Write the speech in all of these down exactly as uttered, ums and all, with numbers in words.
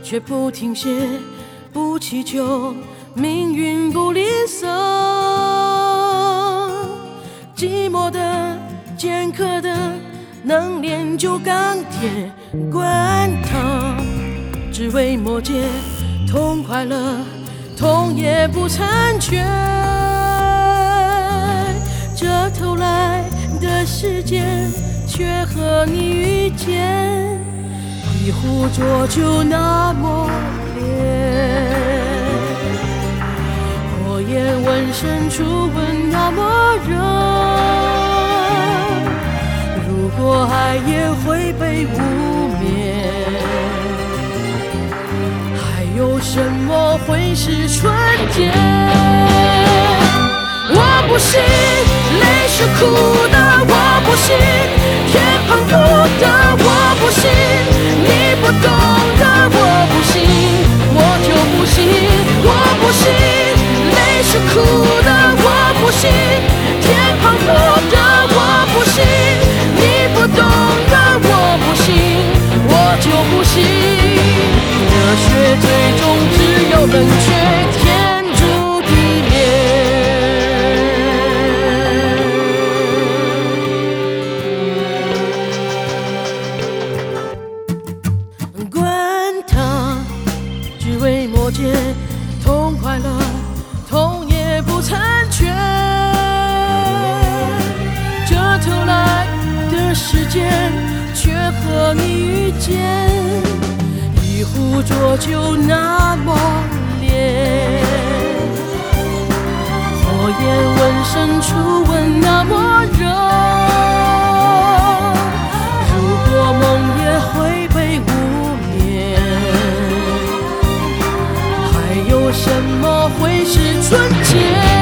却不停歇，不祈求命运不吝啬。寂寞的、尖刻的，能练就钢铁，管它只为魔界痛快乐，痛也不残缺。这偷来的时间，却和你遇见，一壶浊酒那么烈，火焰温深处温那么热。如果爱也会被污蔑，还有什么会是纯洁？我不信泪是苦的，我不信天旁不的，我不信你不懂的，我不信，我就不信。我不信泪是苦的，我不信天旁不的，我不信你不懂的，我不信，我就不信。热血最终只有冷却，天诛地灭。只为魔界痛快乐，痛也不残缺。这偷来的时间，却和你遇见，一壶浊酒那么烈，火焰温深处温那么热。如果梦也会被污蔑，有什么会是纯洁？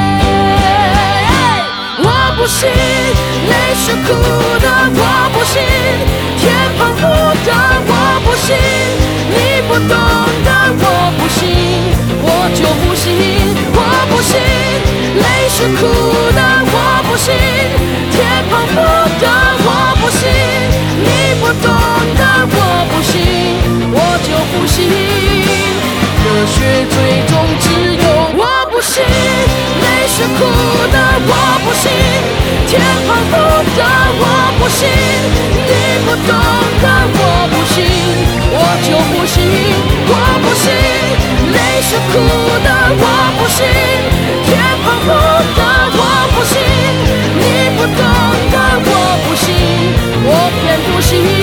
我不信泪是苦的，我不信天旁不的，我不信你不懂的，我不信，我就不信。我不信泪是苦的，我不信天旁不的，我不信你不懂的，我不信，我就不信。热血最终只有我不信，泪是苦的，我不信天旁不的，我不信你不懂的，我不信，我就不信。我不信泪是苦的，我不信天旁不的，我不信你不懂的，我不信，我偏不信。